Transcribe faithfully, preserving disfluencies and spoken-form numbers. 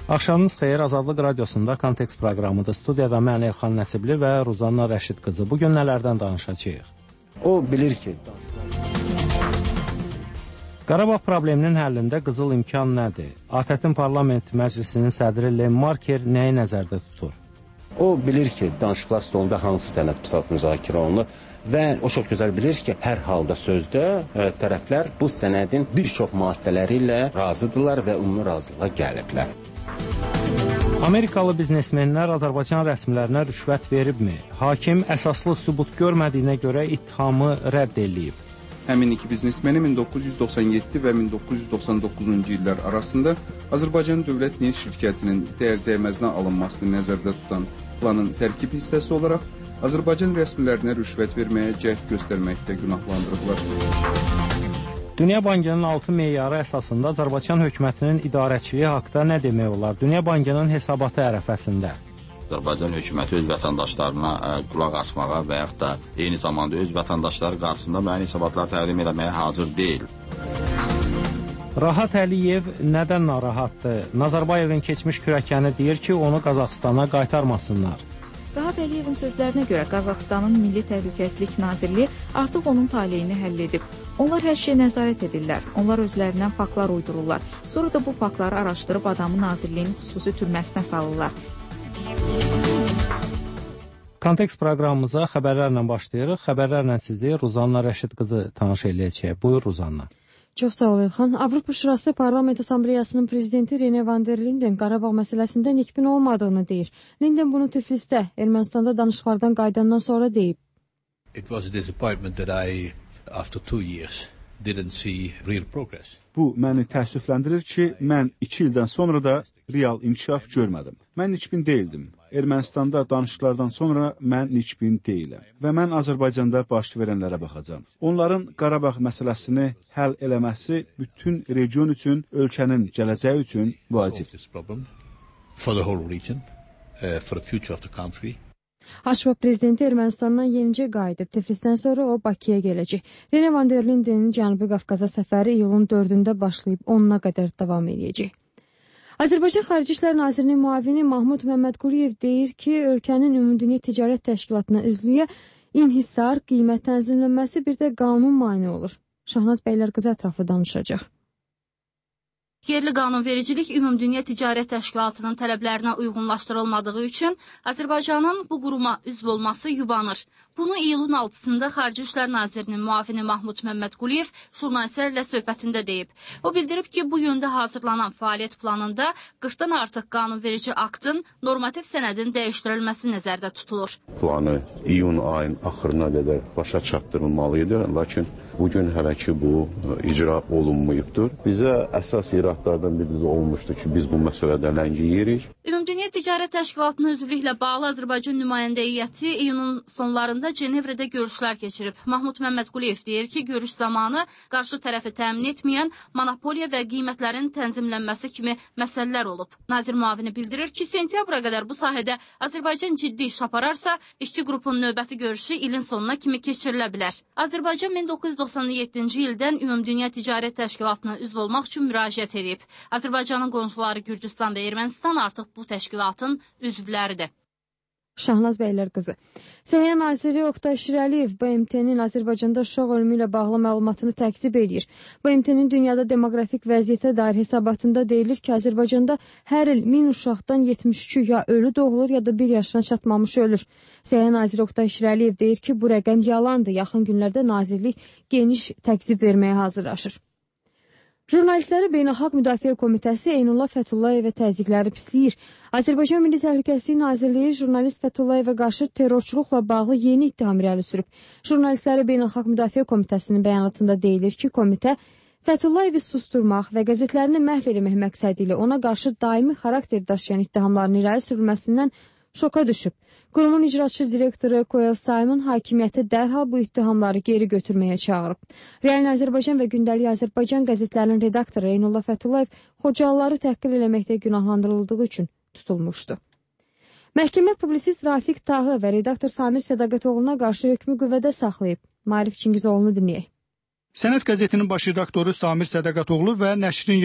Axşamınız xeyir, Azadlıq Radiosunda Kontekst proqramıdır. Studiyada mən Elxan Nəsibli və Ruzanna Rəşid qızı. Bugün nələrdən danışacağıq? O bilir ki... Qarabağ probleminin həllində qızıl imkan nədir? ATƏT-in Parlament Məclisinin sədri Len Marker nəyi nəzərdə tutur? O bilir ki, danışıqlar stolunda hansı sənəd pısat müzakirə olunur və o çox gözəl bilir ki, hər halda sözdə ə, tərəflər bu sənədin bir çox maddələri ilə razıdırlar və ümumi razılığa gəliblər. Amerikalı biznesmenlər Azərbaycan rəsmilərinə rüşvət veribmi? Hakim əsaslı sübut görmədiyinə görə ittihamı rədd edilib. Həmin iki biznesmeni min doqquz yüz doxsan yeddi və min doqquz yüz doxsan doqquzuncu illər arasında Azərbaycan Dövlət Neft Şirkətinin dəyər-dəyməzinə alınmasını nəzərdə tutan planın tərkib hissəsi olaraq Azərbaycan rəsmilərinə rüşvət verməyə cəhd göstərməkdə günahlandırıblar. Dünya Bankının altı meyarı əsasında Azərbaycan hökumətinin idarəçiliyi haqda nə demək olar? Dünya Bankının hesabatı ərəfəsində Azərbaycan hökuməti öz vətəndaşlarına ə, qulaq asmağa və yaxud da eyni zamanda öz vətəndaşları qarşısında müəyyən hesabatlar təqdim etməyə hazır deyil. Rahat Əliyev nədən narahatdır? Nazarbayevin keçmiş kürəkəni deyir ki, onu Qazaxstana qaytarmasınlar. Rahat Əliyevin sözlərinə görə Qazaxstanın Milli Təhlükəsizlik Nazirliyi artıq onun taleyini həll edib. Onlar hər şeyə nəzarət edirlər. Onlar özlərindən faktlar uydururlar. Sonra da bu faktları araşdırıb adamı Nazirliyin xüsusi türməsinə salırlar. Kontekst proqramımıza xəbərlərlə başlayırıq. Xəbərlərlə sizi Ruzanna Rəşid qızı tanış eləyəcək. Buyur Ruzanna. Çox sağ ol İlxan. Avropa Şurası Parlament Assambleyasının prezidenti Rene van der Linden Qarabağ məsələsində nikbin olmadığını deyir. Linden bunu Tiflisdə, Ermənistanda danışıqlardan qayıdandan sonra deyib. It was a disappointment that I, after two years, didn't see real progress. Bu məni təəssüfləndirir ki, mən iki ildən sonra da real inkişaf görmədim. Mən nikbin deyildim. Ermənistanda danışıqlardan sonra mən nikbin deyiləm. Və mən Azərbaycanda baş verənlərə baxacam. Onların Qarabağ məsələsini həll eləməsi bütün region üçün, ölkənin gələcəyi üçün vacibdir. Haşva prezidenti Ermənistandan yenicə qayıdıb. Tiflisdən sonra o Bakıya gələcək. Rene van der Lindenin Cənubi Qafqaza səfəri iyulun dördündə başlayıb onuna qədər davam edəcək. Azərbaycan Xarici İşlər Nazirinin müavini Mahmud Məmmədquliyev deyir ki, ölkənin Ümumdünya Ticarət Təşkilatına üzvlüyə inhisar, qiymət tənzimlənməsi bir də qanun mane olur. Şahnaz bəylər qızı ətraflı danışacaq. Yerli qanunvericilik Ümumdünya Ticarət Təşkilatının tələblərinə uyğunlaşdırılmadığı üçün Azərbaycanın bu quruma üzv olması yubanır. Bunu iyulun altısında Xarici İşlər Nazirinin müavini Mahmud Məmmədquliyev jurnalistlərlə söhbətində deyib. O bildirib ki, bu yöndə hazırlanan fəaliyyət planında qırxdan artıq qanunverici aktın normativ sənədin dəyişdirilməsi nəzərdə tutulur. Planı iyun ayın axırına qədər başa çatdırılmalıydı, lakin bugün hələ ki bu icra olunmayıbdır. Bizə əsas iradlardan biri də olmuşdu ki, biz bu məsələdə ləngiyirik. Ümumdünya Ticarət Təşkilatının üzvlüklə bağlı Azərbaycan nümayəndə heyəti iyunun sonlarında Cenevrədə görüşlər keçirib. Mahmud Məmmədquliyev deyir ki, görüş zamanı qarşı tərəfi təmin etməyən monopoliya və qiymətlərin tənzimlənməsi kimi məsələlər olub. Nazir müavini bildirir ki, sentyabra qədər bu sahədə Azərbaycan ciddi iş apararsa, işçi qrupunun növbəti görüşü ilin sonuna kimi keçirilə bilər. Azərbaycan min doqquz yüz doxsan yeddinci ildən Ümumdünya Ticarət Təşkilatına üzv olmaq üçün müraciət edib. Azərbaycanın qonşuları Gürcüstan və Ermənistan artıq bu təşkilatın üzvləridir. Şahnaz bəylər qızı. Səhiyyə naziri Oqtay Şirəliyev B M T-nin Azərbaycanda uşaq ölümü ilə bağlı məlumatını təkzib edir. B M T-nin dünyada demoqrafik vəziyyətə dair hesabatında deyilir ki, Azərbaycanda hər il min uşaqdan yetmiş üçü ya ölü doğulur, ya da bir yaşına çatmamış ölür. Səhiyyə naziri Oqtay Şirəliyev deyir ki, bu rəqəm yalandır. Yaxın günlərdə nazirlik geniş təkzib verməyə hazırlaşır. Jurnalistləri Beynəlxalq Müdafiə Komitəsi Eynullah Fətullayevə təzyiqləri pisləyir. Azərbaycan Milli Təhlükəsizlik Nazirliyi jurnalist Fətullayevə qarşı terrorçuluqla bağlı yeni ittiham irəli sürüb. Jurnalistləri Beynəlxalq Müdafiə Komitəsinin bəyanatında deyilir ki, komitə Fətullayevi susturmaq və qəzetlərini məhv eləmək məqsədi ilə ona qarşı daimi xarakter daşıyan ittihamların irəli sürülməsindən şoka düşüb. Qurumun icraçı direktoru Koyal Simon hakimiyyəti dərhal bu ittihamları geri götürməyə çağırıb. Realin Azərbaycan və Gündəlik Azərbaycan qəzetlərinin redaktoru Eynullah Fətullayev Xocalıları təhqir eləməkdə günahlandırıldığı üçün tutulmuşdu. Məhkəmə publisist Rafiq Tağı və redaktor Samir Sədaqətoğlu'na qarşı hökmü qüvvədə saxlayıb. Marif Çingizoğlu'nu dinləyək. Sənət qəzetinin baş redaktoru Samir Sədaqətoğlu və nəşrin